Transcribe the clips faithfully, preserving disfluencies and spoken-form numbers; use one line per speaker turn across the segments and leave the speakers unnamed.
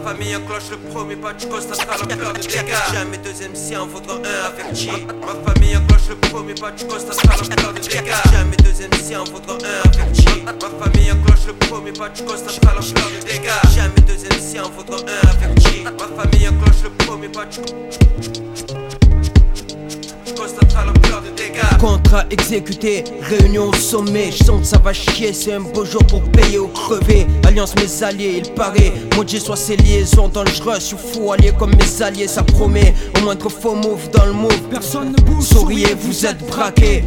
Ma famille enclenche le premier pas, tu constateras l'ampleur de dégâts. Jamais deux M C en faudra un averti. Ma famille enclenche le premier pas, tu constateras l'ampleur de dégâts. Jamais deux M C en faudra un averti. Ma famille enclenche le premier pas, tu constateras l'ampleur de dégâts. Jamais deux M C en faudra un averti. Ma famille enclenche le premier pas, tu constateras l'ampleur de dégâts.
Contrat exécuté, réunion au sommet. Je sens que ça va chier, c'est un beau jour pour payer ou crever. Alliance mes alliés, il paraît. Maudit soit ces liaisons dangereuses. Je suis fou allié comme mes alliés, ça promet. Au moindre faux move dans le move, personne ne bouge. Souriez, vous êtes braqués.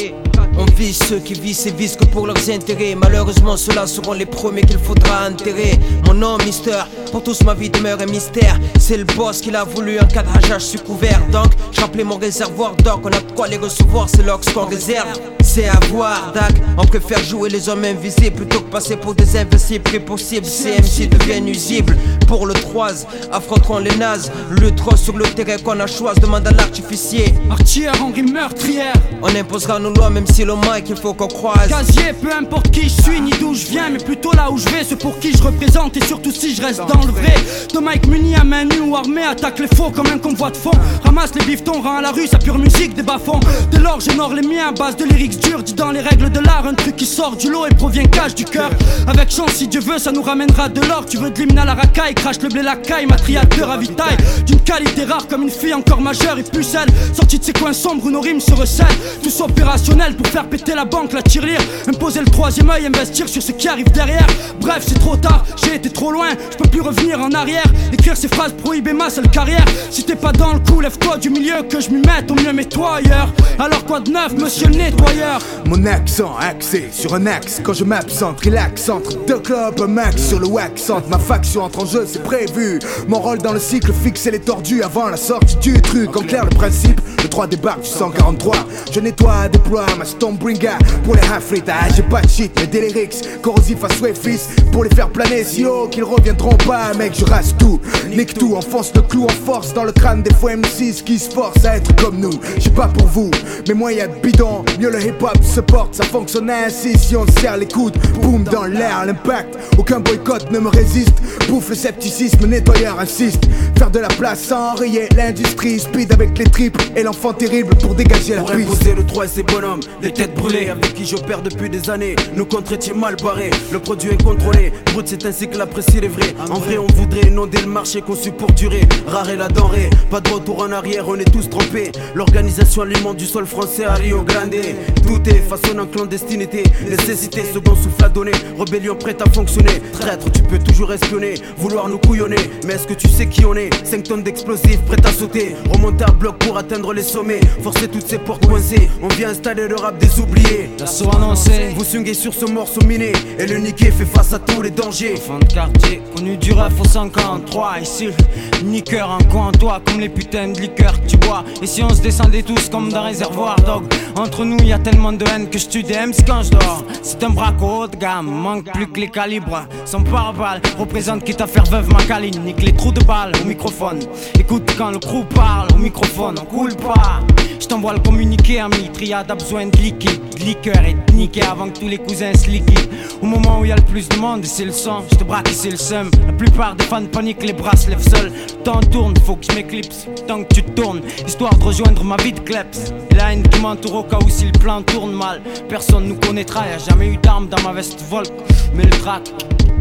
On vise ceux qui visent et visent que pour leurs intérêts. Malheureusement ceux-là seront les premiers qu'il faudra enterrer. Mon nom Mister, pour tous ma vie demeure un mystère. C'est le boss qui l'a voulu, un cadrageage sous couvert. Donc j'ai rempli mon réservoir d'or, on a de quoi les recevoir, c'est l'ox qu'on réserve. C'est à voir, Dac, on préfère jouer les hommes invisibles plutôt que passer pour des invincibles. Plus possible, C M C devient nuisible. Pour le trois, affronteront les nazes. Le trop sur le terrain qu'on a choisi, demande à l'artificier.
Artière, Henri meurtrière.
On imposera nos lois même si le mic il faut qu'on croise.
Casier, peu importe qui je suis ni d'où je viens, mais plutôt là où je vais, ce pour qui je représente et surtout si je reste dans le vrai. De Mike muni à main nue ou armé, attaque les faux comme un convoi de fond. Ramasse les bifetons, rend à la rue sa pure musique des bas-fonds. Dès lors j'honore les miens à base de lyrics durs, dit dans les règles de l'art, un truc qui sort du lot et provient cache du cœur. Avec chance si Dieu veut ça nous ramènera de l'or. Tu veux de l'hymne à la racaille, crache le blé la caille, matriateur ravitaille. D'une qualité rare comme une fille encore majeure et pucelle. Sortie de ses coins sombres où nos rimes se recèlent. Tous opérationnels pour faire péter la banque, la tirelire. Imposer le troisième œil, investir sur ce qui arrive derrière. Bref c'est trop tard, j'ai été trop loin, je peux plus revenir en arrière. Écrire ces phrases prohibées ma seule carrière. Si t'es pas dans le coup, lève-toi du milieu que je m'y mette, au mieux mets-toi ailleurs. Alors quoi de neuf monsieur le nettoyeur?
Mon accent axé sur un axe. Quand je m'absente, relax entre deux clubs, un max sur le wax. Entre ma faction entre en jeu, c'est prévu. Mon rôle dans le cycle, fixer les tordus avant la sortie du truc. En clair le principe, le trois débarque du cent quarante-trois. Je nettoie, déploie ma Stonebringer pour les half-lit. Ah j'ai pas de shit, mais des lyrics corrosifs à souhait fils. Pour les faire planer si haut qu'ils reviendront pas. Mec je rase tout, nique tout, enfonce le clou en force dans le crâne des faux M six qui se forcent à être comme nous. J'ai pas pour vous, mais moi y'a de bidon. Mieux le hip-hop se porte, ça fonctionne ainsi si on serre les coudes. Boum dans l'air, l'impact, aucun boycott ne me résiste. Bouffe le scepticisme, nettoyeur insiste. Faire de la place sans rayer l'industrie. Speed avec les triples et l'enfant terrible pour dégager la
pour
piste.
imposer le trois et ses bonhommes, les têtes brûlées avec qui j'opère depuis des années. Nos comptes étaient mal barrés, le produit est contrôlé. Brut c'est ainsi que l'apprécie est vrai. En vrai on voudrait inonder le marché conçu pour durer. Rare est la denrée, pas de retour en arrière, on est tous trompés. L'organisation alimente du sol français à Rio Grande. Tout est façonné en clandestinité. Nécessité, second souffle à donner. Rébellion prête à fonctionner. Traître, tu peux toujours espionner, vouloir nous couillonner. Mais est-ce que tu sais qui on est? cinq tonnes d'explosifs prêtes à sauter. Remonter à bloc pour atteindre les sommets. Forcer toutes ces portes coincées. On vient installer le rap des oubliés.
L'assaut annoncé.
Vous swingez sur ce morceau miné. Et le niqué fait face à tous les dangers.
Enfant de quartier, connu du ref au cent quarante-trois. Ici, niqueur en coin toi comme les putains de liqueurs que tu bois. Et si on se descendait tous comme d'un réservoir dog. Entre nous y a tellement de haine que je tue des M C quand je dors. C'est un braco haut de gamme, manque plus que les calibres. Son pare-balles représente quitte à faire veuve ma caline. Nique les trous de balles au microphone. Écoute quand le crew parle au microphone, on coule pas. Je t'envoie le communiqué ami, triade a besoin de liquide, de liqueur et de niquer avant que tous les cousins se liquident. Au moment où y a le plus de monde et c'est le son, je te braque et c'est le seum. La plupart des fans paniquent, les bras se lèvent seuls. Le temps tourne, faut que je m'éclipse, tant que tu tournes, histoire de rejoindre ma vie de kleps. Et la haine qui m'entoure au cas où si le plan tourne mal. Personne nous connaîtra, y'a jamais eu d'armes dans ma veste Volk, mais le track.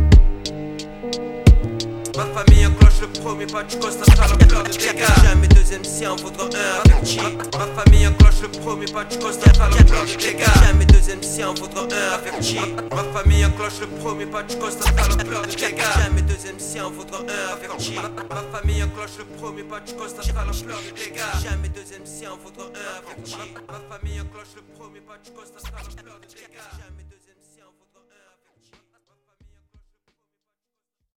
Ma famille enclenche le premier pas, tu constateras l'ampleur de dégâts. Jamais deux M C en vaudra un averti. Ma famille enclenche le premier pas, tu constateras l'ampleur de dégâts. Jamais deux M C en vaudra un averti. Ma famille enclenche le premier pas, tu constateras l'ampleur de dégâts. Jamais deux M C en vaudra un averti. Ma famille enclenche le premier pas, tu constateras l'ampleur de dégâts. Jamais deux M C en vaudra un averti. Ma famille enclenche le premier pas, tu constateras l'ampleur de dégâts.